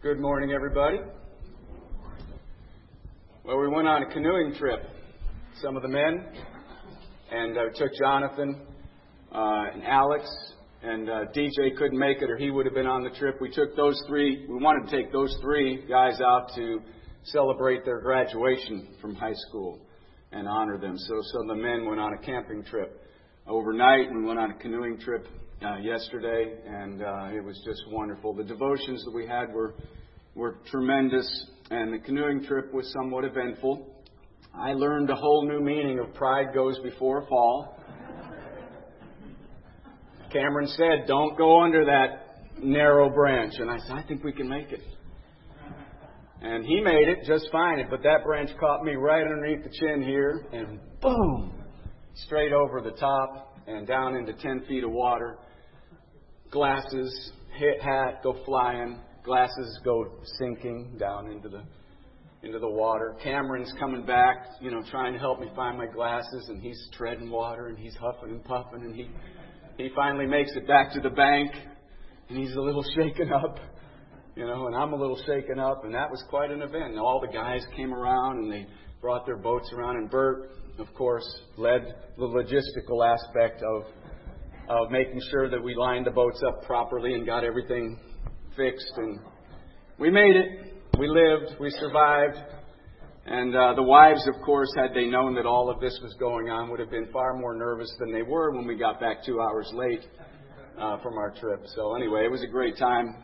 Good morning, everybody. Well, we went on a canoeing trip, some of the men, and took Jonathan and Alex, and DJ couldn't make it or he would have been on the trip. We wanted to take those three guys out to celebrate their graduation from high school and honor them. So the men went on a camping trip overnight, and we went on a canoeing trip yesterday, and it was just wonderful. The devotions that we had were tremendous, and the canoeing trip was somewhat eventful. I learned a whole new meaning of pride goes before a fall. Cameron said, "Don't go under that narrow branch," and I said, "I think we can make it." And he made it just fine, but that branch caught me right underneath the chin here, and boom, straight over the top and down into 10 feet of water. Glasses, hat go flying. Glasses go sinking down into the water. Cameron's coming back, trying to help me find my glasses, and he's treading water, and he's huffing and puffing, and he finally makes it back to the bank, and he's a little shaken up, and I'm a little shaken up, and that was quite an event. And all the guys came around, and they brought their boats around, and Bert, of course, led the logistical aspect of making sure that we lined the boats up properly and got everything fixed. And we made it. We lived. We survived. And the wives, of course, had they known that all of this was going on, would have been far more nervous than they were when we got back 2 hours late from our trip. So anyway, it was a great time.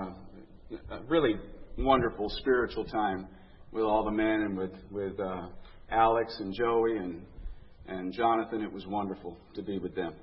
A really wonderful spiritual time with all the men and with Alex and Joey and Jonathan. It was wonderful to be with them.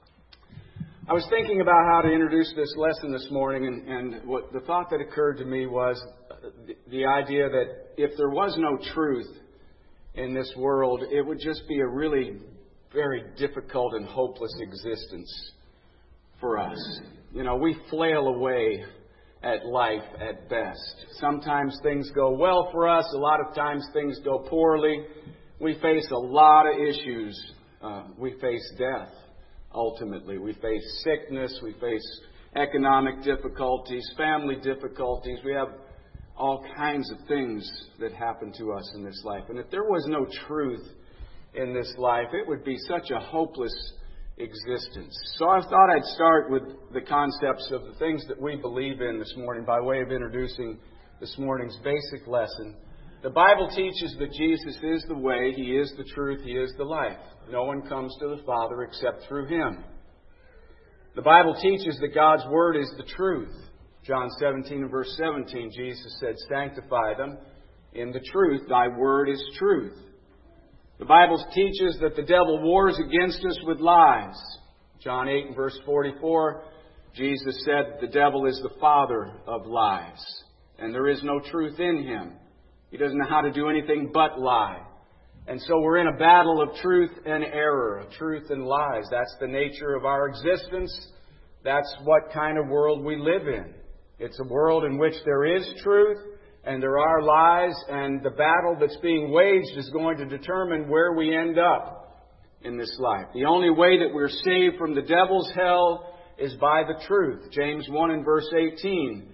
I was thinking about how to introduce this lesson this morning, and what the thought that occurred to me was the idea that if there was no truth in this world, it would just be a really very difficult and hopeless existence for us. We flail away at life at best. Sometimes things go well for us. A lot of times things go poorly. We face a lot of issues. We face death. Ultimately, we face sickness, we face economic difficulties, family difficulties. We have all kinds of things that happen to us in this life. And if there was no truth in this life, it would be such a hopeless existence. So I thought I'd start with the concepts of the things that we believe in this morning by way of introducing this morning's basic lesson. The Bible teaches that Jesus is the way, He is the truth, He is the life. No one comes to the Father except through Him. The Bible teaches that God's Word is the truth. John 17 and verse 17, Jesus said, "Sanctify them in the truth. Thy Word is truth." The Bible teaches that the devil wars against us with lies. John 8 and verse 44, Jesus said, "The devil is the father of lies, and there is no truth in him." He doesn't know how to do anything but lie. And so we're in a battle of truth and error, truth and lies. That's the nature of our existence. That's what kind of world we live in. It's a world in which there is truth and there are lies, and the battle that's being waged is going to determine where we end up in this life. The only way that we're saved from the devil's hell is by the truth. James 1 and verse 18.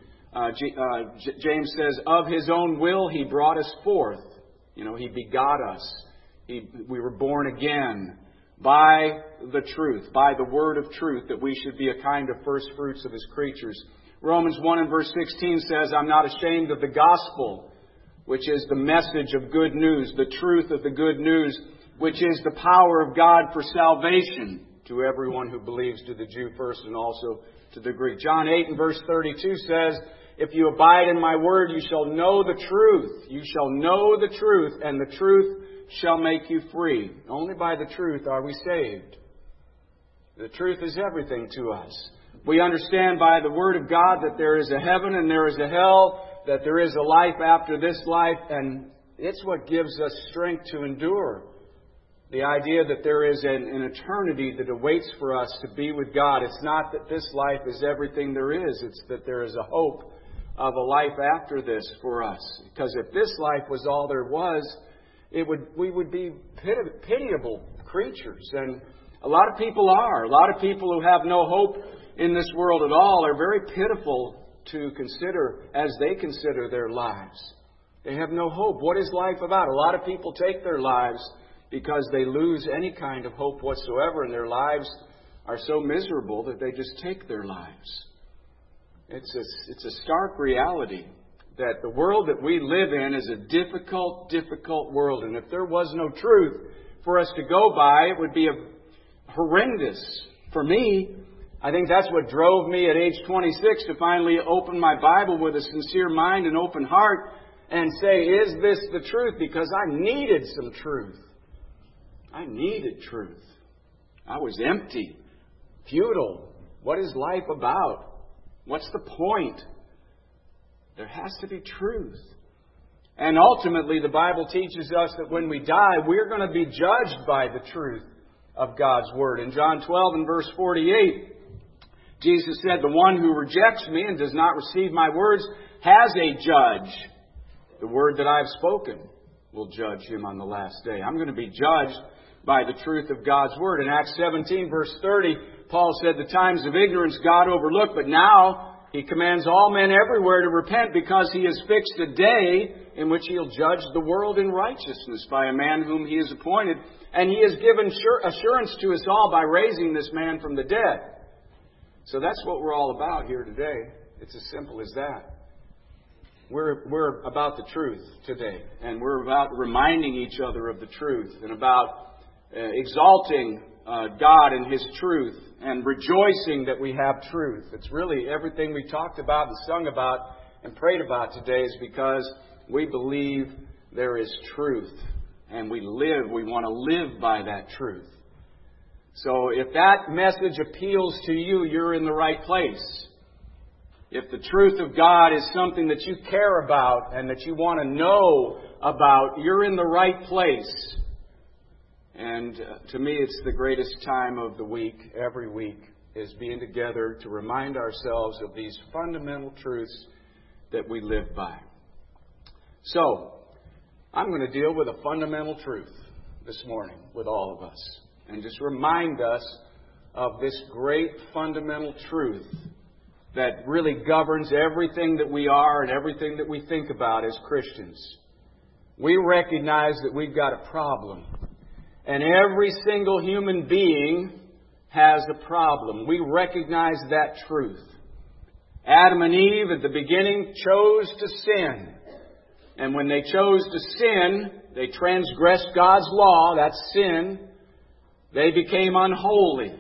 James says, "Of His own will He brought us forth." He begot us. We were born again by the truth, by the word of truth, that we should be a kind of first fruits of His creatures. Romans 1 and verse 16 says, "I'm not ashamed of the gospel," which is the message of good news, the truth of the good news, which is the power of God for salvation to everyone who believes, to the Jew first and also to the Greek. John 8 and verse 32 says, "If you abide in my word, you shall know the truth. You shall know the truth, and the truth shall make you free." Only by the truth are we saved. The truth is everything to us. We understand by the Word of God that there is a heaven and there is a hell, that there is a life after this life, and it's what gives us strength to endure. The idea that there is an eternity that awaits for us to be with God. It's not that this life is everything there is. It's that there is a hope of a life after this for us. Because if this life was all there was, we would be pitiable creatures. And a lot of people are. A lot of people who have no hope in this world at all are very pitiful to consider as they consider their lives. They have no hope. What is life about? A lot of people take their lives because they lose any kind of hope whatsoever, and their lives are so miserable that they just take their lives. It's a stark reality that the world that we live in is a difficult, difficult world. And if there was no truth for us to go by, it would be horrendous. For me, I think that's what drove me at age 26 to finally open my Bible with a sincere mind and open heart and say, is this the truth? Because I needed some truth. I needed truth. I was empty, futile. What is life about? What's the point? There has to be truth. And ultimately, the Bible teaches us that when we die, we're going to be judged by the truth of God's Word. In John 12 and verse 48, Jesus said, the one who rejects me and does not receive my words has a judge. The word that I've spoken will judge him on the last day. I'm going to be judged by the truth of God's Word. In Acts 17, verse 30, Paul said, the times of ignorance God overlooked, but now He commands all men everywhere to repent, because He has fixed a day in which He'll judge the world in righteousness by a man whom He has appointed. And He has given assurance to us all by raising this man from the dead. So that's what we're all about here today. It's as simple as that. We're about the truth today. And we're about reminding each other of the truth, and about exalting God and His truth, and rejoicing that we have truth. It's really everything we talked about and sung about and prayed about today is because we believe there is truth. And we want to live by that truth. So if that message appeals to you, you're in the right place. If the truth of God is something that you care about and that you want to know about, you're in the right place. And to me, it's the greatest time of the week, every week, is being together to remind ourselves of these fundamental truths that we live by. So, I'm going to deal with a fundamental truth this morning with all of us, and just remind us of this great fundamental truth that really governs everything that we are and everything that we think about as Christians. We recognize that we've got a problem. And every single human being has a problem. We recognize that truth. Adam and Eve at the beginning chose to sin. And when they chose to sin, they transgressed God's law. That's sin. They became unholy.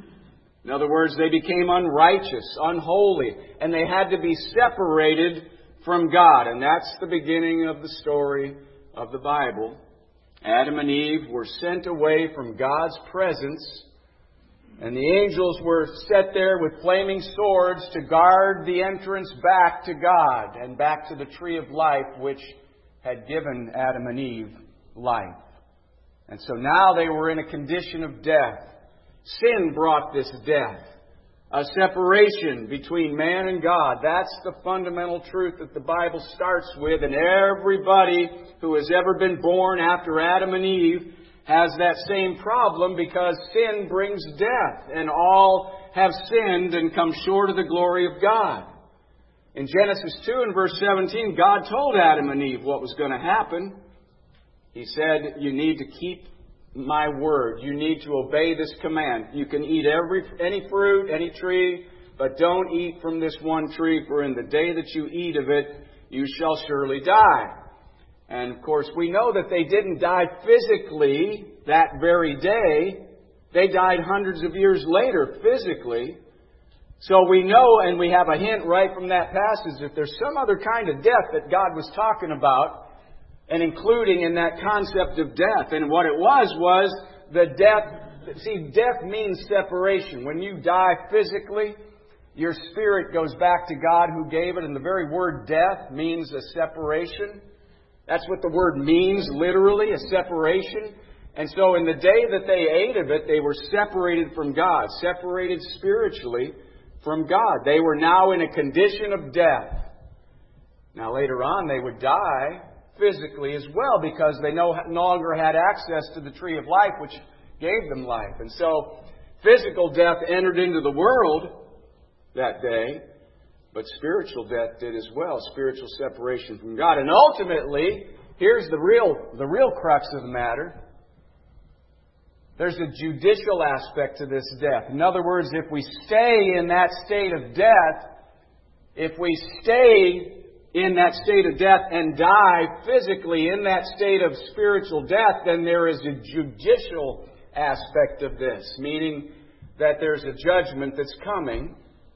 In other words, they became unrighteous, unholy. And they had to be separated from God. And that's the beginning of the story of the Bible. Adam and Eve were sent away from God's presence, and the angels were set there with flaming swords to guard the entrance back to God and back to the tree of life which had given Adam and Eve life. And so now they were in a condition of death. Sin brought this death. A separation between man and God. That's the fundamental truth that the Bible starts with. And everybody who has ever been born after Adam and Eve has that same problem, because sin brings death. And all have sinned and come short of the glory of God. In Genesis 2 and verse 17, God told Adam and Eve what was going to happen. He said, you need to keep my word. You need to obey this command. You can eat any fruit, any tree, but don't eat from this one tree, for in the day that you eat of it, you shall surely die. And of course, we know that they didn't die physically that very day. They died hundreds of years later physically. So we know, and we have a hint right from that passage, that there's some other kind of death that God was talking about, and including in that concept of death. And what it was the death. See, death means separation. When you die physically, your spirit goes back to God who gave it. And the very word death means a separation. That's what the word means, literally, a separation. And so in the day that they ate of it, they were separated from God, separated spiritually from God. They were now in a condition of death. Now later on, they would die physically as well, because they no longer had access to the tree of life, which gave them life. And so physical death entered into the world that day. But spiritual death did as well, spiritual separation from God. And ultimately, here's the real crux of the matter. There's a judicial aspect to this death. In other words, if we stay in that state of death, if we stay in that state of death and die physically in that state of spiritual death, then there is a judicial aspect of this, meaning that there's a judgment that's coming.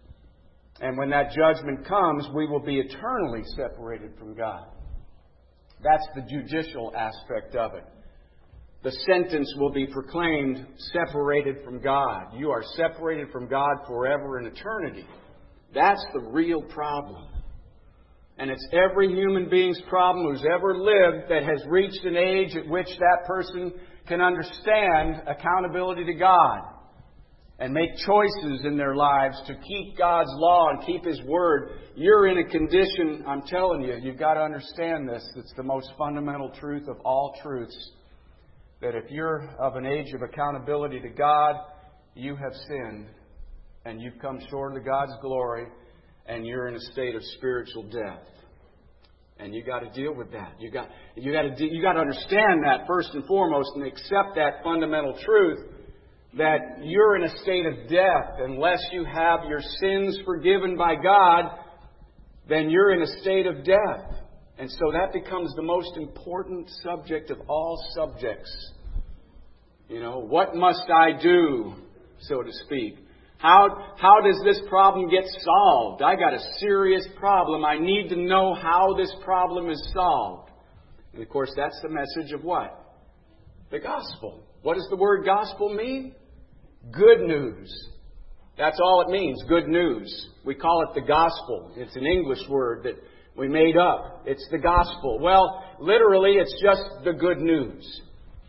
And when that judgment comes, we will be eternally separated from God. That's the judicial aspect of it. The sentence will be proclaimed, separated from God. You are separated from God forever in eternity. That's the real problem. And it's every human being's problem who's ever lived that has reached an age at which that person can understand accountability to God and make choices in their lives to keep God's law and keep His Word. You're in a condition, I'm telling you, you've got to understand this. It's the most fundamental truth of all truths. That if you're of an age of accountability to God, you have sinned and you've come short of God's glory and you're in a state of spiritual death. And you got to deal with that. You got to understand that first and foremost and accept that fundamental truth that you're in a state of death. Unless you have your sins forgiven by God, then you're in a state of death. And so that becomes the most important subject of all subjects. You know, what must I do, so to speak? How does this problem get solved? I got a serious problem. I need to know how this problem is solved. And of course, that's the message of what? The gospel. What does the word gospel mean? Good news. That's all it means, good news. We call it the gospel. It's an English word that we made up. It's the gospel. Well, literally, it's just the good news.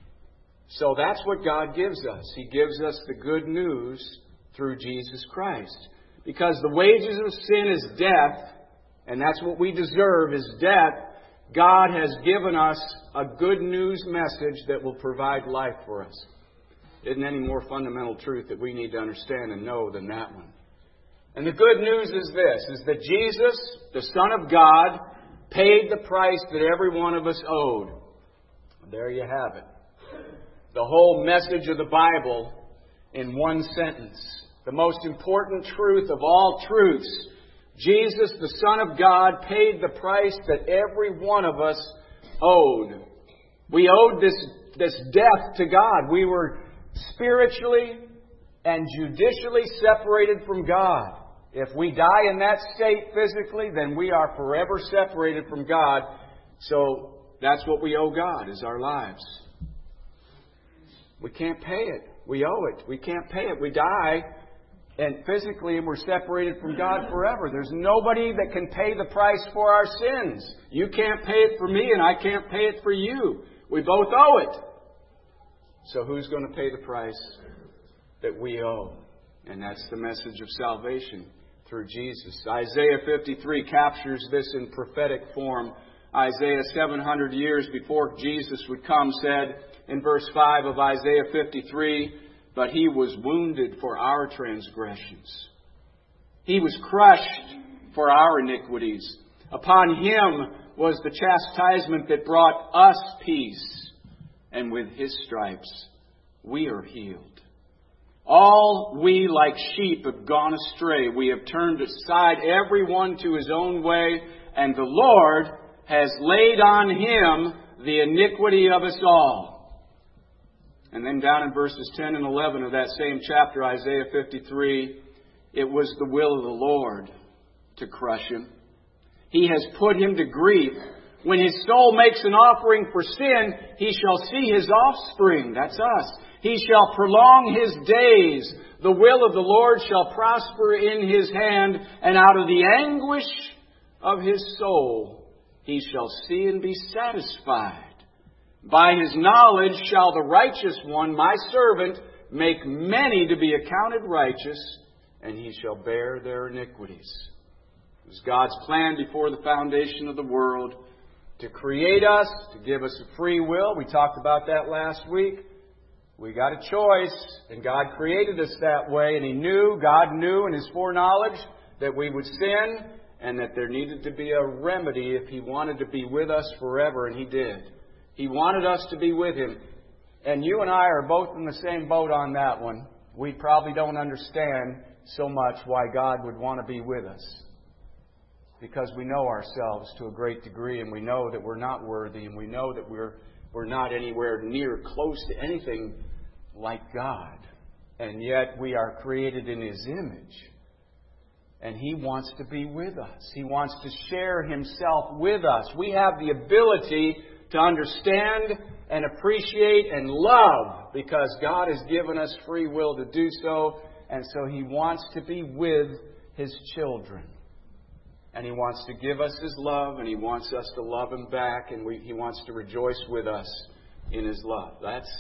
So that's what God gives us. He gives us the good news through Jesus Christ. Because the wages of sin is death, and that's what we deserve is death. God has given us a good news message that will provide life for us. Isn't any more fundamental truth that we need to understand and know than that one? And the good news is this, is that Jesus, the Son of God, paid the price that every one of us owed. There you have it. The whole message of the Bible in one sentence. The most important truth of all truths. Jesus, the Son of God, paid the price that every one of us owed. We owed this death to God. We were spiritually and judicially separated from God. If we die in that state physically, then we are forever separated from God. So that's what we owe God, is our lives. We can't pay it. We owe it. We can't pay it. We die and physically we're separated from God forever. There's nobody that can pay the price for our sins. You can't pay it for me and I can't pay it for you. We both owe it. So who's going to pay the price that we owe? And that's the message of salvation through Jesus. Isaiah 53 captures this in prophetic form. Isaiah 700 years before Jesus would come said in verse 5 of Isaiah 53, "But He was wounded for our transgressions. He was crushed for our iniquities. Upon Him was the chastisement that brought us peace. And with His stripes we are healed. All we like sheep have gone astray. We have turned aside every one to his own way. And the Lord has laid on Him the iniquity of us all." And then down in verses 10 and 11 of that same chapter, Isaiah 53, "It was the will of the Lord to crush Him. He has put Him to grief. When His soul makes an offering for sin, He shall see His offspring." That's us. "He shall prolong His days. The will of the Lord shall prosper in His hand. And out of the anguish of His soul He shall see and be satisfied. By His knowledge shall the righteous one, my servant, make many to be accounted righteous, and He shall bear their iniquities." It was God's plan before the foundation of the world to create us, to give us a free will. We talked about that last week. We got a choice, and God created us that way, and God knew in His foreknowledge that we would sin, and that there needed to be a remedy if He wanted to be with us forever, and He did. He wanted us to be with Him. And you and I are both in the same boat on that one. We probably don't understand so much why God would want to be with us. Because we know ourselves to a great degree, and we know that we're not worthy, and we know that we're not anywhere near close to anything like God. And yet we are created in His image. And He wants to be with us. He wants to share Himself with us. We have the ability to understand and appreciate and love because God has given us free will to do so. And so He wants to be with His children. And He wants to give us His love, and He wants us to love Him back, and He wants to rejoice with us in His love.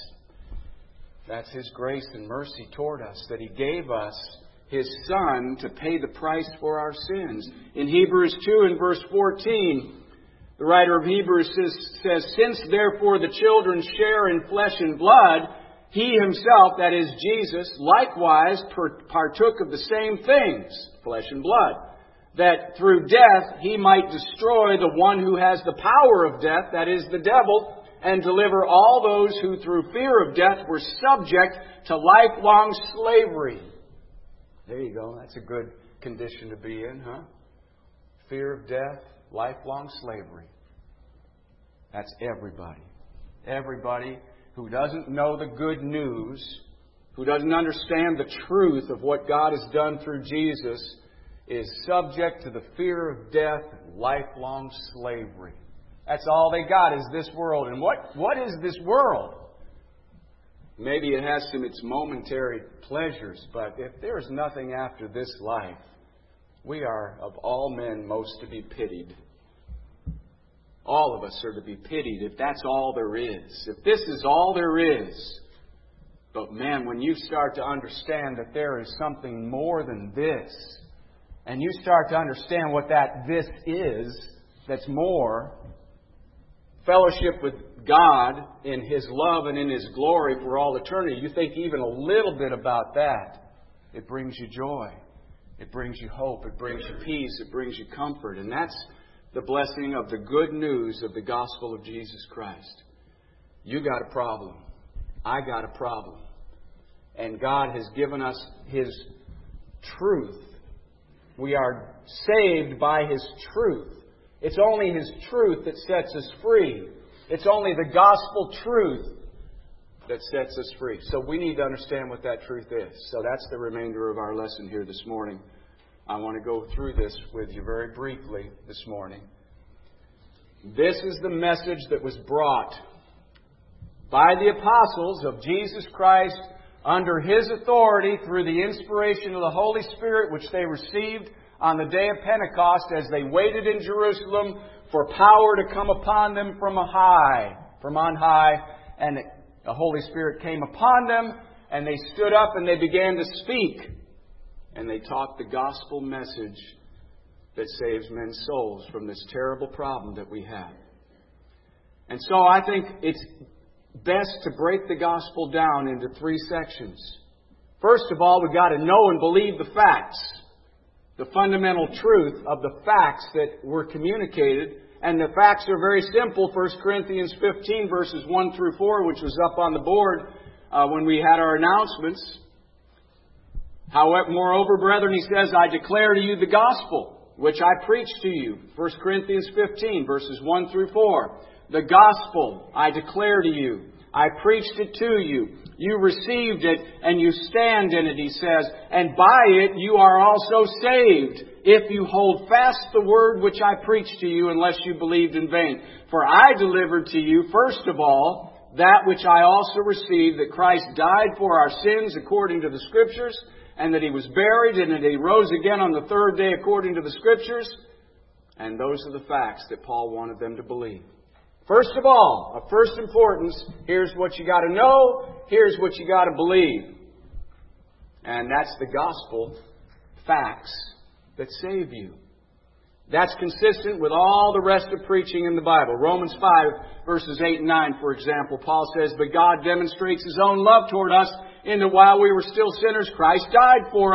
That's His grace and mercy toward us, that He gave us His Son to pay the price for our sins. In Hebrews 2 and verse 14, the writer of Hebrews says, "Since therefore the children share in flesh and blood, He Himself, that is Jesus, likewise partook of the same things, flesh and blood, that through death He might destroy the one who has the power of death, that is the devil, and deliver all those who through fear of death were subject to lifelong slavery." There you go. That's a good condition to be in, huh? Fear of death, lifelong slavery. That's everybody. Everybody who doesn't know the good news, who doesn't understand the truth of what God has done through Jesus, is subject to the fear of death and lifelong slavery. That's all they got is this world. And what is this world? Maybe it has its momentary pleasures, but if there is nothing after this life, we are of all men most to be pitied. All of us are to be pitied if that's all there is. If this is all there is. But man, when you start to understand that there is something more than this, and you start to understand what that this is, that's more, fellowship with God in His love and in His glory for all eternity, you think even a little bit about that, it brings you joy. It brings you hope. It brings you peace. It brings you comfort. And that's the blessing of the good news of the gospel of Jesus Christ. You got a problem. I got a problem. And God has given us His truth. We are saved by His truth. It's only His truth that sets us free. It's only the gospel truth that sets us free. So we need to understand what that truth is. So that's the remainder of our lesson here this morning. I want to go through this with you very briefly this morning. This is the message that was brought by the apostles of Jesus Christ under His authority through the inspiration of the Holy Spirit, which they received on the day of Pentecost as they waited in Jerusalem for power to come upon them from on high. And the Holy Spirit came upon them, and they stood up and they began to speak. And they taught the gospel message that saves men's souls from this terrible problem that we have. And so I think it's best to break the gospel down into 3 sections. First of all, we've got to know and believe the facts. The fundamental truth of the facts that were communicated. And the facts are very simple. 1 Corinthians 15 verses 1 through 4, which was up on the board when we had our announcements. However, moreover, brethren, he says, I declare to you the gospel, which I preached to you. 1 Corinthians 15 verses 1 through 4. The gospel I declare to you. I preached it to you. You received it and you stand in it, he says. And by it you are also saved, if you hold fast the word which I preached to you, unless you believed in vain. For I delivered to you, first of all, that which I also received, that Christ died for our sins according to the Scriptures, and that He was buried, and that He rose again on the third day according to the Scriptures. And those are the facts that Paul wanted them to believe. First of all, of first importance, here's what you got to know, here's what you got to believe. And that's the gospel facts that save you. That's consistent with all the rest of preaching in the Bible. Romans 5 verses 8 and 9, for example, Paul says, But God demonstrates His own love toward us, in that while we were still sinners, Christ died for us.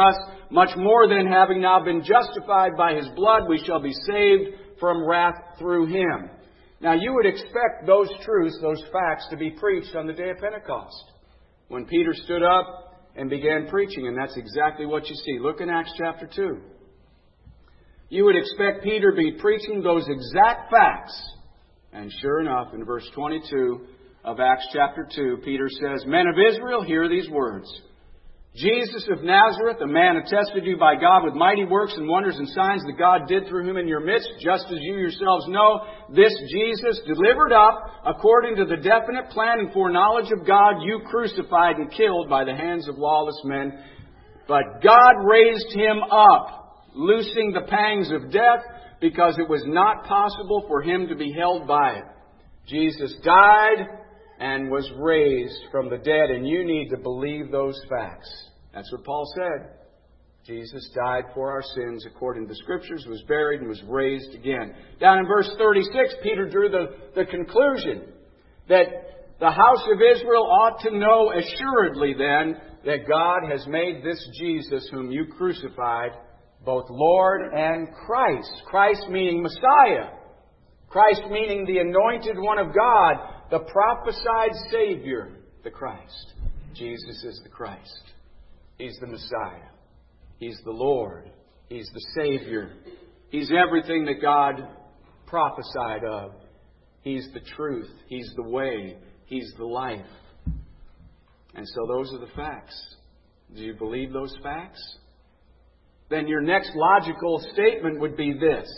much more then, having now been justified by His blood, we shall be saved from wrath through Him. Now you would expect those truths, those facts, to be preached on the day of Pentecost, when Peter stood up and began preaching, and that's exactly what you see. Look in Acts chapter 2. You would expect Peter to be preaching those exact facts. And sure enough, in verse 22 of Acts chapter 2, Peter says, "Men of Israel, hear these words. Jesus of Nazareth, a man attested to you by God with mighty works and wonders and signs that God did through Him in your midst, just as you yourselves know, this Jesus, delivered up according to the definite plan and foreknowledge of God, you crucified and killed by the hands of lawless men. But God raised Him up, loosing the pangs of death, because it was not possible for Him to be held by it. Jesus died and was raised from the dead, and you need to believe those facts." That's what Paul said. Jesus died for our sins according to the Scriptures, was buried, and was raised again. Down in verse 36, Peter drew the conclusion that the house of Israel ought to know assuredly then that God has made this Jesus whom you crucified both Lord and Christ. Christ meaning Messiah. Christ meaning the anointed one of God, the prophesied Savior, the Christ. Jesus is the Christ. He's the Messiah. He's the Lord. He's the Savior. He's everything that God prophesied of. He's the truth. He's the way. He's the life. And so those are the facts. Do you believe those facts? Then your next logical statement would be this.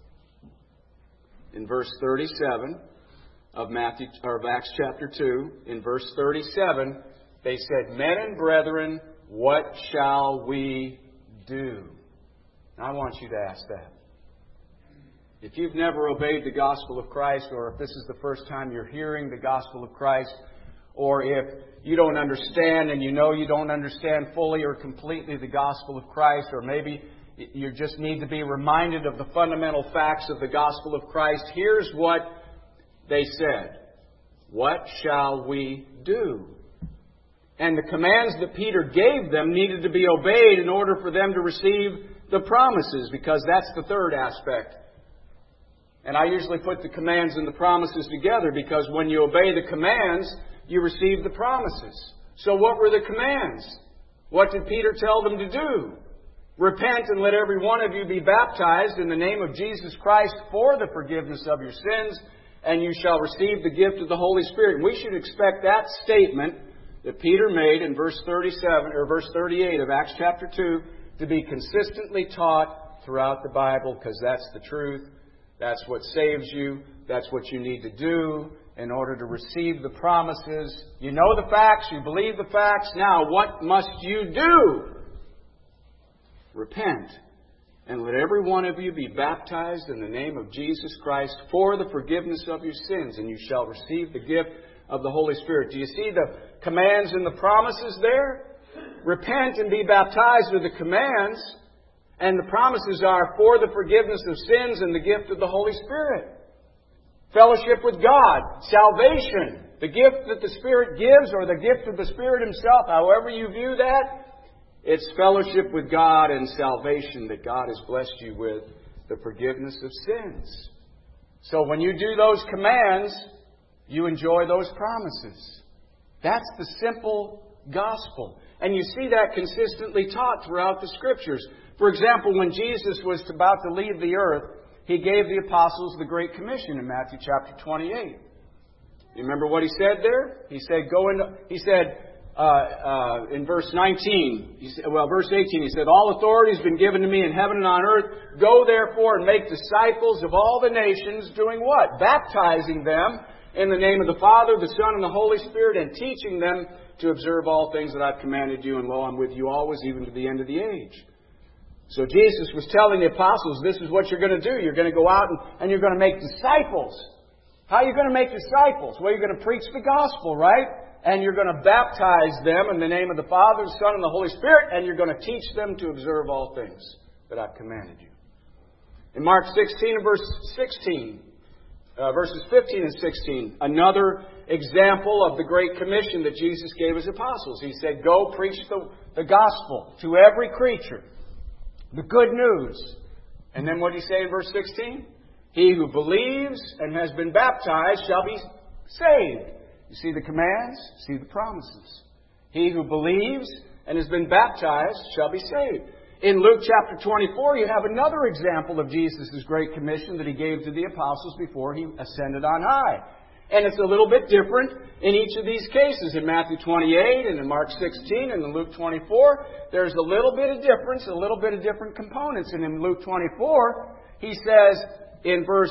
In verse 37 of Acts chapter 2, in verse 37, they said, "Men and brethren, what shall we do?" Now, I want you to ask that. If you've never obeyed the gospel of Christ, or if this is the first time you're hearing the gospel of Christ, or if you don't understand and you know you don't understand fully or completely the gospel of Christ, or maybe you just need to be reminded of the fundamental facts of the gospel of Christ, here's what they said. What shall we do? And the commands that Peter gave them needed to be obeyed in order for them to receive the promises, because that's the third aspect. And I usually put the commands and the promises together, because when you obey the commands, you receive the promises. So what were the commands? What did Peter tell them to do? "Repent and let every one of you be baptized in the name of Jesus Christ for the forgiveness of your sins, and you shall receive the gift of the Holy Spirit." And we should expect that statement that Peter made in verse 37 or verse 38 of Acts chapter 2 to be consistently taught throughout the Bible, because that's the truth. That's what saves you. That's what you need to do in order to receive the promises. You know the facts. You believe the facts. Now, what must you do? Repent and let every one of you be baptized in the name of Jesus Christ for the forgiveness of your sins, and you shall receive the gift of the Holy Spirit. Do you see the commands and the promises there? Repent and be baptized are the commands, and the promises are for the forgiveness of sins and the gift of the Holy Spirit. Fellowship with God, salvation, the gift that the Spirit gives, or the gift of the Spirit Himself, however you view that, it's fellowship with God and salvation that God has blessed you with, the forgiveness of sins. So when you do those commands, you enjoy those promises. That's the simple gospel. And you see that consistently taught throughout the Scriptures. For example, when Jesus was about to leave the earth, He gave the apostles the Great Commission in Matthew chapter 28. You remember what He said there? He said, in verse 19, verse 18, He said, "All authority has been given to me in heaven and on earth. Go therefore and make disciples of all the nations," doing what? Baptizing them in the name of the Father, the Son, and the Holy Spirit, and teaching them to observe all things that I've commanded you. And lo, I'm with you always, even to the end of the age. So Jesus was telling the apostles, this is what you're going to do. You're going to go out and you're going to make disciples. How are you going to make disciples? Well, you're going to preach the gospel, right? And you're going to baptize them in the name of the Father, the Son, and the Holy Spirit, and you're going to teach them to observe all things that I've commanded you. In Mark 16 and verse 16, verses 15 and 16, another example of the Great Commission that Jesus gave His apostles. He said, "Go preach the gospel to every creature. The good news. And then what did he say in verse 16? He who believes and has been baptized shall be saved. You see the commands, see the promises. He who believes and has been baptized shall be saved. In Luke chapter 24, you have another example of Jesus' great commission that He gave to the apostles before He ascended on high. And it's a little bit different in each of these cases. In Matthew 28 and in Mark 16 and in Luke 24, there's a little bit of difference, a little bit of different components. And in Luke 24, He says in verse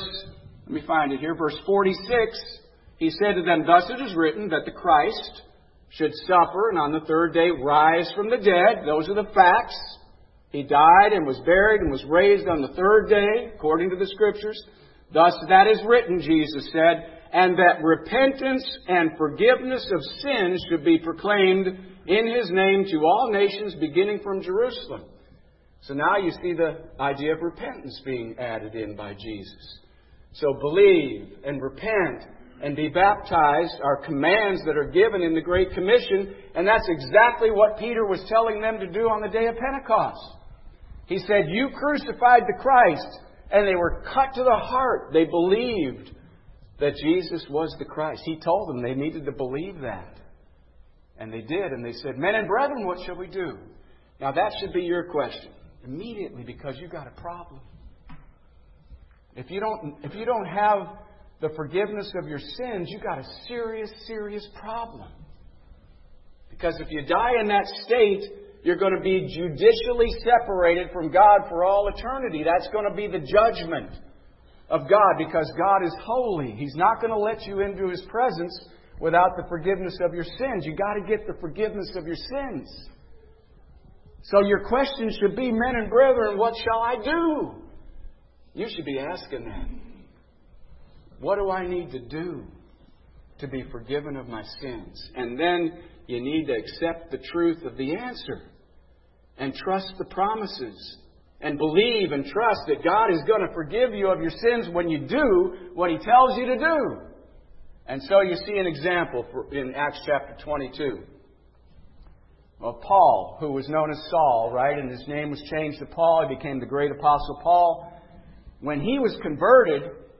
46, He said to them, "Thus it is written that the Christ should suffer and on the third day rise from the dead." Those are the facts. He died and was buried and was raised on the third day, according to the Scriptures. "Thus that is written," Jesus said, "and that repentance and forgiveness of sins should be proclaimed in His name to all nations, beginning from Jerusalem." So now you see the idea of repentance being added in by Jesus. So believe and repent and be baptized are commands that are given in the Great Commission, and that's exactly what Peter was telling them to do on the day of Pentecost. He said, "You crucified the Christ," and they were cut to the heart. They believed that Jesus was the Christ. He told them they needed to believe that. And they did, and they said, "Men and brethren, what shall we do?" Now that should be your question immediately, because you've got a problem. If you don't have the forgiveness of your sins, you've got a serious, serious problem. Because if you die in that state, you're going to be judicially separated from God for all eternity. That's going to be the judgment of God, because God is holy. He's not going to let you into His presence without the forgiveness of your sins. You've got to get the forgiveness of your sins. So your question should be, "Men and brethren, what shall I do?" You should be asking that. What do I need to do to be forgiven of my sins? And then you need to accept the truth of the answer and trust the promises and believe and trust that God is going to forgive you of your sins when you do what He tells you to do. And so you see an example in Acts chapter 22 of Paul, who was known as Saul, right? And his name was changed to Paul. He became the great apostle Paul. When he was converted,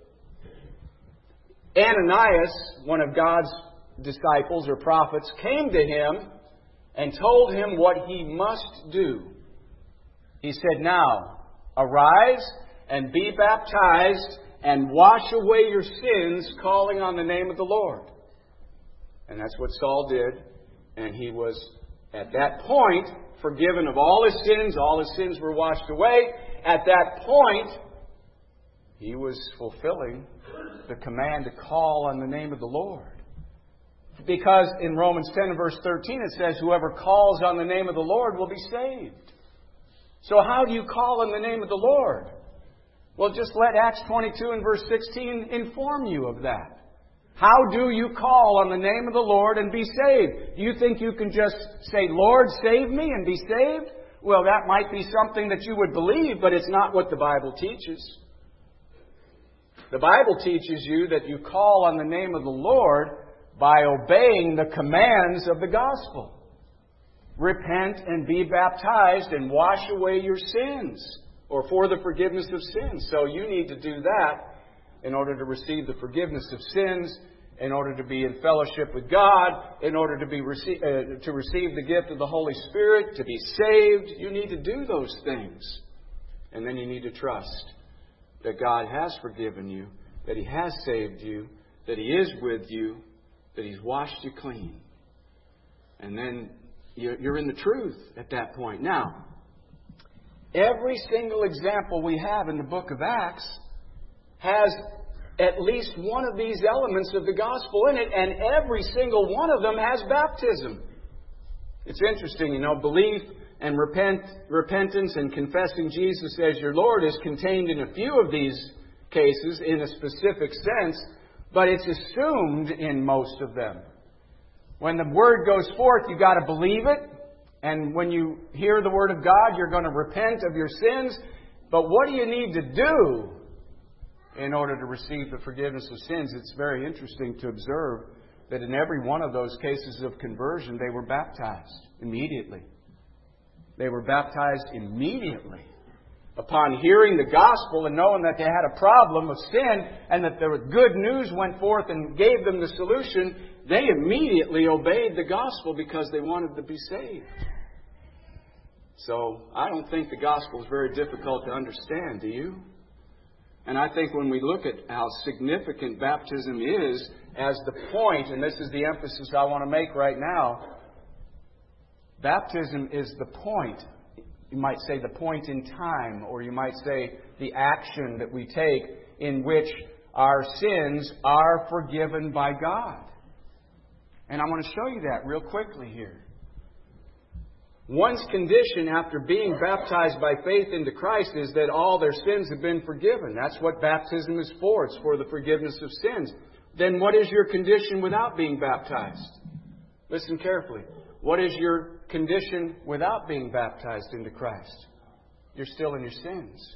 Ananias, one of God's disciples or prophets, came to him and told him what he must do. He said, "Now, arise and be baptized and wash away your sins, calling on the name of the Lord." And that's what Saul did. And he was, at that point, forgiven of all his sins. All his sins were washed away. At that point, he was fulfilling the command to call on the name of the Lord. Because in Romans 10 and verse 13 it says, "Whoever calls on the name of the Lord will be saved." So how do you call on the name of the Lord? Well, just let Acts 22 and verse 16 inform you of that. How do you call on the name of the Lord and be saved? Do you think you can just say, "Lord, save me," and be saved? Well, that might be something that you would believe, but it's not what the Bible teaches. The Bible teaches you that you call on the name of the Lord by obeying the commands of the gospel. Repent and be baptized and wash away your sins, or for the forgiveness of sins. So you need to do that in order to receive the forgiveness of sins, in order to be in fellowship with God, in order to receive the gift of the Holy Spirit, to be saved. You need to do those things. And then you need to trust that God has forgiven you, that He has saved you, that He is with you, that He's washed you clean. And then you're in the truth at that point. Now, every single example we have in the book of Acts has at least one of these elements of the gospel in it, and every single one of them has baptism. It's interesting, belief and repentance and confessing Jesus as your Lord is contained in a few of these cases in a specific sense, but it's assumed in most of them. When the Word goes forth, you've got to believe it. And when you hear the Word of God, you're going to repent of your sins. But what do you need to do in order to receive the forgiveness of sins? It's very interesting to observe that in every one of those cases of conversion, they were baptized immediately. They were baptized immediately. Upon hearing the gospel and knowing that they had a problem of sin and that the good news went forth and gave them the solution, they immediately obeyed the gospel because they wanted to be saved. So I don't think the gospel is very difficult to understand, do you? And I think when we look at how significant baptism is as the point, and this is the emphasis I want to make right now, baptism is the point. You might say the point in time, or you might say the action that we take in which our sins are forgiven by God. And I want to show you that real quickly here. One's condition after being baptized by faith into Christ is that all their sins have been forgiven. That's what baptism is for. It's for the forgiveness of sins. Then what is your condition without being baptized? Listen carefully. What is your condition without being baptized into Christ? You're still in your sins.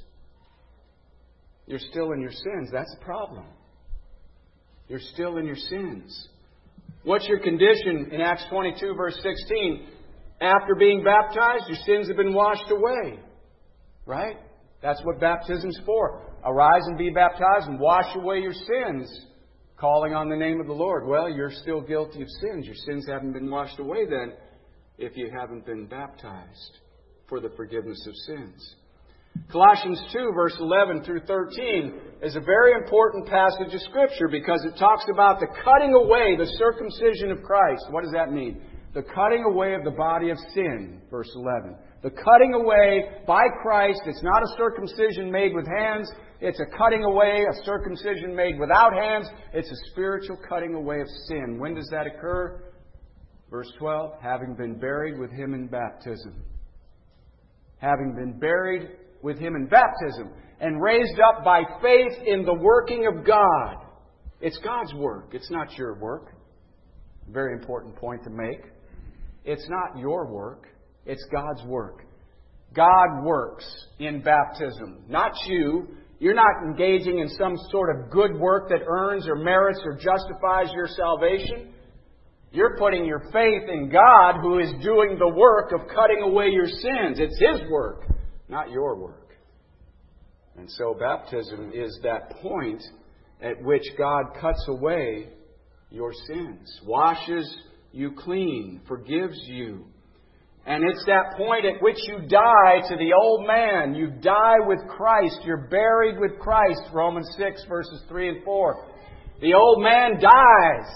You're still in your sins. That's a problem. You're still in your sins. What's your condition in Acts 22, verse 16? After being baptized, your sins have been washed away. Right? That's what baptism's for. Arise and be baptized and wash away your sins, calling on the name of the Lord. Well, you're still guilty of sins. Your sins haven't been washed away then if you haven't been baptized for the forgiveness of sins. Colossians 2, verse 11 through 13 is a very important passage of Scripture because it talks about the cutting away, the circumcision of Christ. What does that mean? The cutting away of the body of sin, verse 11. The cutting away by Christ. It's not a circumcision made with hands. It's a cutting away, a circumcision made without hands. It's a spiritual cutting away of sin. When does that occur? Verse 12, having been buried with Him in baptism. Having been buried with Him in baptism and raised up by faith in the working of God. It's God's work. It's not your work. Very important point to make. It's not your work. It's God's work. God works in baptism, not you. You're not engaging in some sort of good work that earns or merits or justifies your salvation. You're putting your faith in God who is doing the work of cutting away your sins. It's His work, not your work. And so baptism is that point at which God cuts away your sins, washes you clean, forgives you. And it's that point at which you die to the old man. You die with Christ. You're buried with Christ. Romans 6, verses 3 and 4. The old man dies,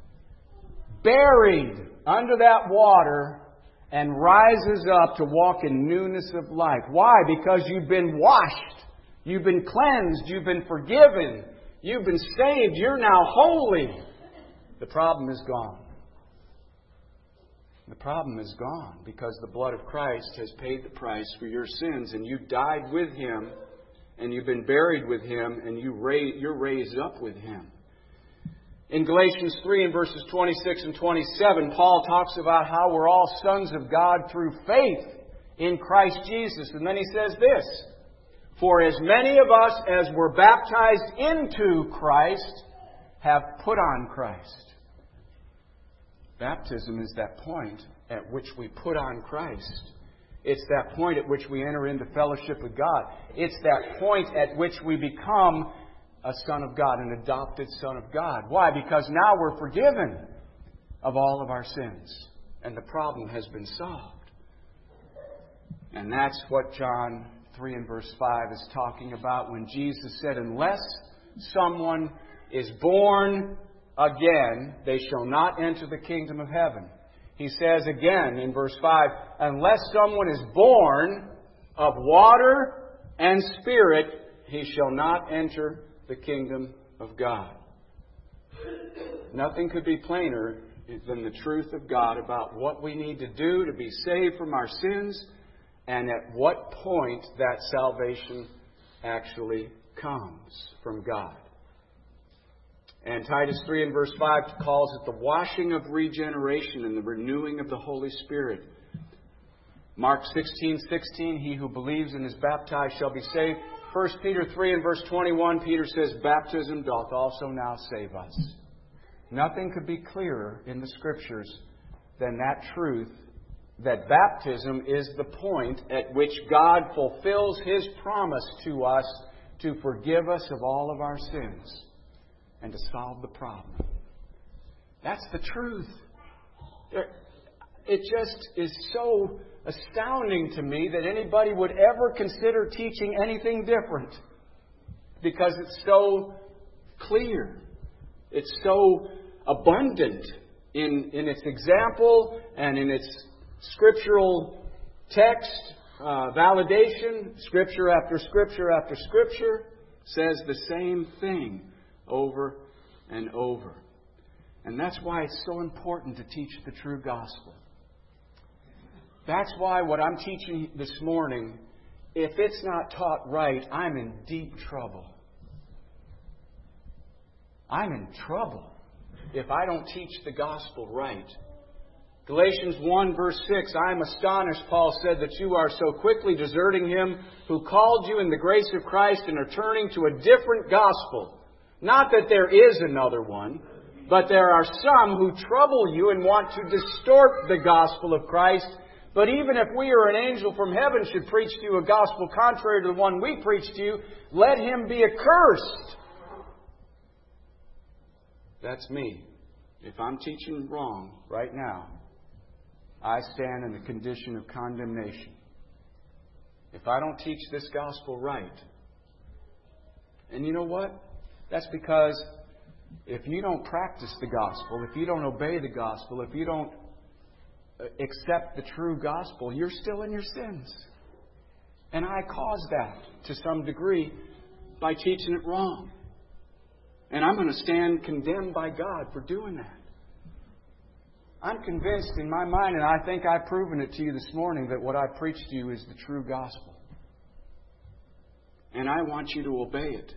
buried under that water, and rises up to walk in newness of life. Why? Because you've been washed. You've been cleansed. You've been forgiven. You've been saved. You're now holy. The problem is gone. The problem is gone because the blood of Christ has paid the price for your sins, and you died with Him, and you've been buried with Him, and you're raised up with Him. In Galatians 3 and verses 26 and 27, Paul talks about how we're all sons of God through faith in Christ Jesus. And then he says this, for as many of us as were baptized into Christ have put on Christ. Baptism is that point at which we put on Christ. It's that point at which we enter into fellowship with God. It's that point at which we become a son of God, an adopted son of God. Why? Because now we're forgiven of all of our sins. And the problem has been solved. And that's what John 3 and verse 5 is talking about when Jesus said, unless someone is born again, they shall not enter the kingdom of heaven. He says again in verse 5, unless someone is born of water and spirit, he shall not enter the kingdom of God. Nothing could be plainer than the truth of God about what we need to do to be saved from our sins and at what point that salvation actually comes from God. And Titus 3 and verse 5 calls it the washing of regeneration and the renewing of the Holy Spirit. Mark 16:16, he who believes and is baptized shall be saved. 1 Peter 3 and verse 21, Peter says, baptism doth also now save us. Nothing could be clearer in the Scriptures than that truth that baptism is the point at which God fulfills His promise to us to forgive us of all of our sins and to solve the problem. That's the truth. It just is so astounding to me that anybody would ever consider teaching anything different, because it's so clear. It's so abundant in its example and in its scriptural text, validation. Scripture after Scripture after Scripture says the same thing over and over. And that's why it's so important to teach the true gospel. That's why what I'm teaching this morning, if it's not taught right, I'm in deep trouble. I'm in trouble if I don't teach the gospel right. Galatians 1 verse 6, I am astonished, Paul said, that you are so quickly deserting Him who called you in the grace of Christ and are turning to a different gospel. Not that there is another one, but there are some who trouble you and want to distort the gospel of Christ. But even if we or an angel from heaven should preach to you a gospel contrary to the one we preach to you, let him be accursed. That's me. If I'm teaching wrong right now, I stand in the condition of condemnation. If I don't teach this gospel right. And you know what? That's because if you don't practice the gospel, if you don't obey the gospel, if you don't accept the true gospel, you're still in your sins. And I caused that to some degree by teaching it wrong. And I'm going to stand condemned by God for doing that. I'm convinced in my mind, and I think I've proven it to you this morning, that what I preach to you is the true gospel. And I want you to obey it.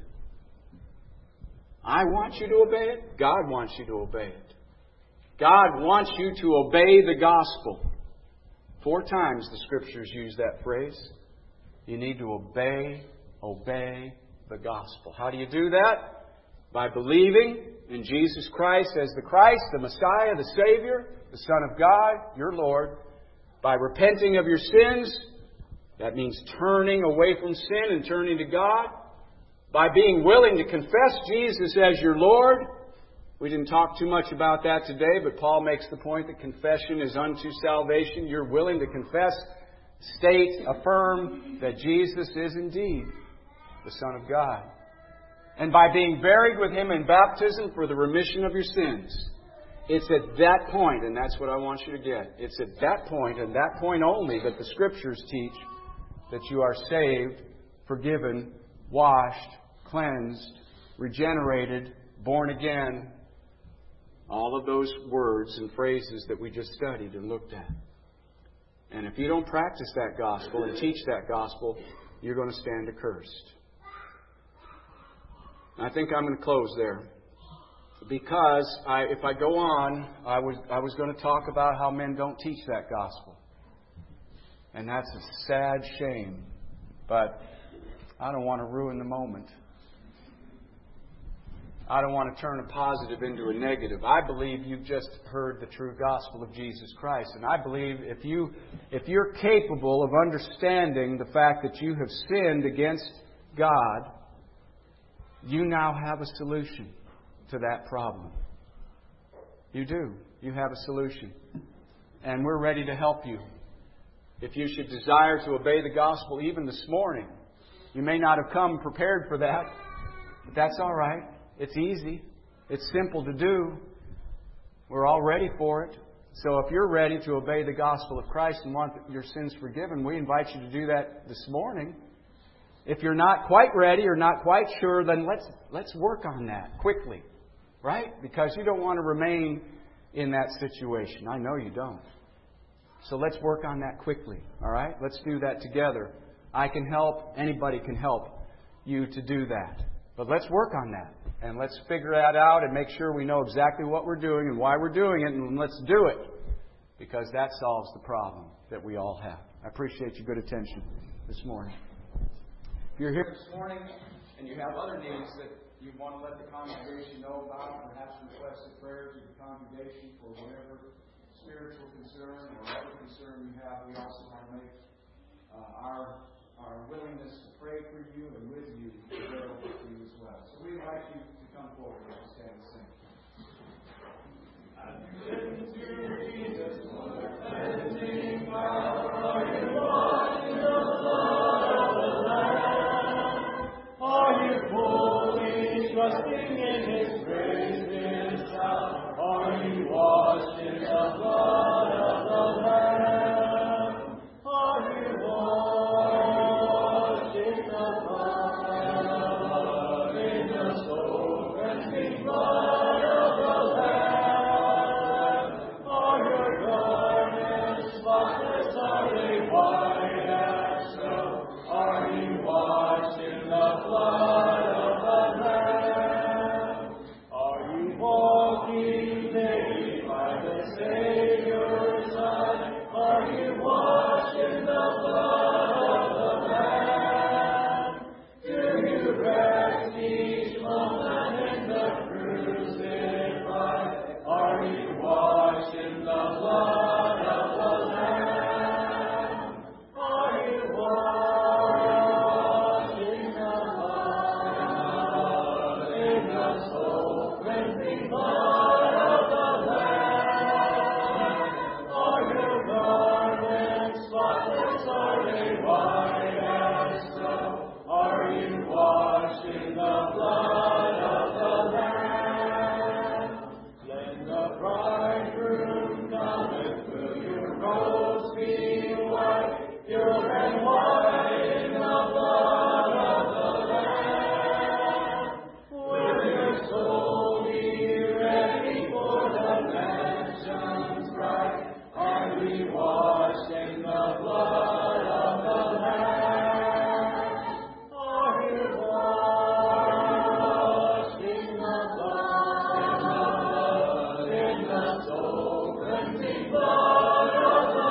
I want you to obey it. God wants you to obey it. God wants you to obey the gospel. 4 times the Scriptures use that phrase. You need to obey the gospel. How do you do that? By believing in Jesus Christ as the Christ, the Messiah, the Savior, the Son of God, your Lord. By repenting of your sins, that means turning away from sin and turning to God. By being willing to confess Jesus as your Lord. We didn't talk too much about that today, but Paul makes the point that confession is unto salvation. You're willing to confess, state, affirm that Jesus is indeed the Son of God. And by being buried with Him in baptism for the remission of your sins. It's at that point, and that's what I want you to get. It's at that point, and that point only, that the Scriptures teach that you are saved, forgiven, washed, cleansed, regenerated, born again. All of those words and phrases that we just studied and looked at. And if you don't practice that gospel and teach that gospel, you're going to stand accursed. I think I'm going to close there. Because if I go on, I was going to talk about how men don't teach that gospel. And that's a sad shame. But I don't want to ruin the moment. I don't want to turn a positive into a negative. I believe you've just heard the true gospel of Jesus Christ. And I believe if you're capable of understanding the fact that you have sinned against God, you now have a solution to that problem. You do. You have a solution. And we're ready to help you. If you should desire to obey the gospel even this morning, you may not have come prepared for that, but that's all right. It's easy. It's simple to do. We're all ready for it. So if you're ready to obey the gospel of Christ and want your sins forgiven, we invite you to do that this morning. If you're not quite ready or not quite sure, then let's work on that quickly. Right? Because you don't want to remain in that situation. I know you don't. So let's work on that quickly. All right? Let's do that together. I can help. Anybody can help you to do that. But let's work on that. And let's figure that out and make sure we know exactly what we're doing and why we're doing it. And let's do it. Because that solves the problem that we all have. I appreciate your good attention this morning. If you're here this morning and you have other needs that you want to let the congregation know about, perhaps request a prayer to the congregation for whatever spiritual concern or whatever concern you have, we also want to make our willingness to pray for you and with you available to you as well. So we invite you to come forward and just stand and sing. Jesus, Lord, cleansing power, are you washed in the blood of the Lamb? Are you fully trusting in His grace this hour? Are you washed in the blood of the Lamb? Are you washed in the blood, in the soul-cleansing blood of the Lamb? Are your garments spotless? Are they white as snow? Are you washed in the blood of the Lamb? Are you walking daily by the Savior's side? Are you washed in the blood of the Lamb? Do you rest each moment in the crucified? Are you washed in the blood of the Lamb? Are you washed in the blood, in the soul-cleansing blood of the Lamb? Are your garments spotless? Are they white as snow? Are you washed in the blood of the Lamb? Let the bridegroom come and will your robes be white, pure and white in the blood of the Lamb? Will your soul be ready for the mansions bright? Are we washed in the blood of the Lamb? Are you washed in the blood, in the soul-cleansing blood of the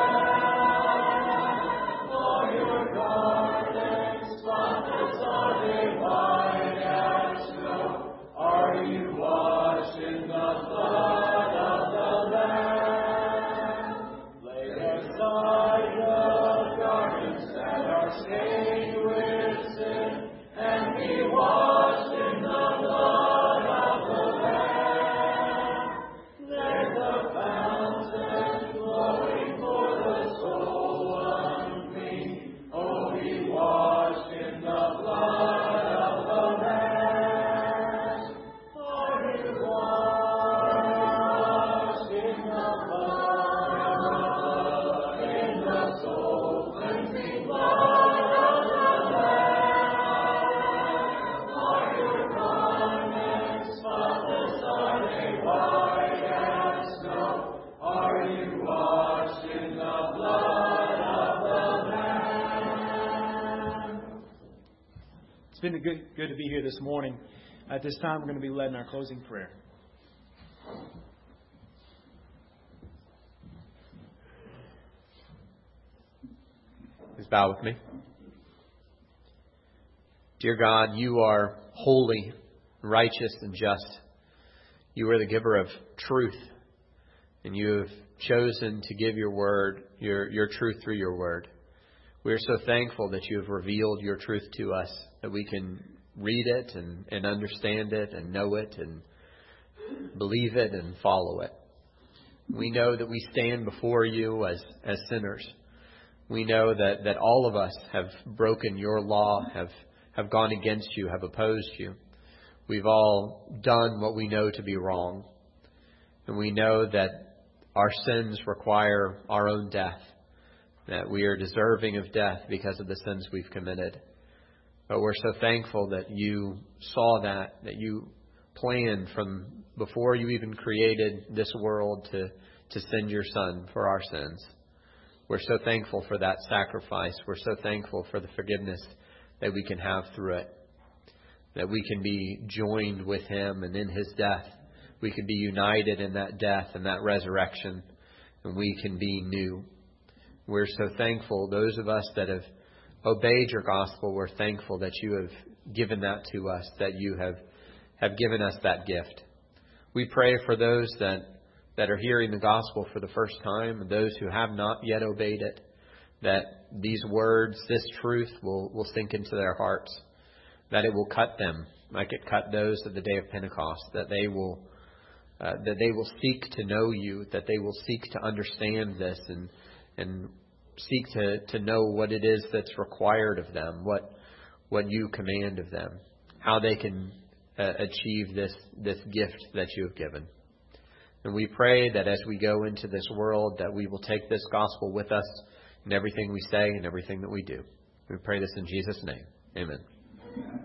Lamb? Are your garments spotless? Are they white as snow? Are you washed in the blood of the Lamb? Lay aside the garments that are stained with sin, and be washed in the blood of the Lamb. There's a fountain flowing for the soul unclean. Oh, be washed in the blood of the Lamb. Are you washed in the blood, in the soul-cleansing blood of the Lamb? Are your garments spotless? Are they white as snow? Are you washed in the blood of the Lamb? It's been good to be here this morning. At this time, we're going to be led in our closing prayer. Please bow with me. Dear God, you are holy, righteous, and just. You are the giver of truth, and you have chosen to give your word, your truth through your word. We are so thankful that you have revealed your truth to us, that we can read it and understand it and know it and believe it and follow it. We know that we stand before you as sinners. We know that all of us have broken your law, have gone against you, have opposed you. We've all done what we know to be wrong. And we know that our sins require our own death, that we are deserving of death because of the sins we've committed. But we're so thankful that you saw that you planned from before you even created this world to send your Son for our sins. We're so thankful for that sacrifice. We're so thankful for the forgiveness that we can have through it, that we can be joined with Him, and in His death we can be united in that death and that resurrection, and we can be new. We're so thankful, those of us that have obeyed your gospel, we're thankful that you have given that to us, that you have given us that gift. We pray for those that that are hearing the gospel for the first time, and those who have not yet obeyed it, that these words, this truth will sink into their hearts, that it will cut them like it cut those at the day of Pentecost, that they will seek to know you, that they will seek to understand this and seek to know what it is that's required of them, what you command of them, how they can achieve this gift that you have given. And we pray that as we go into this world, that we will take this gospel with us in everything we say and everything that we do. We pray this in Jesus' name. Amen.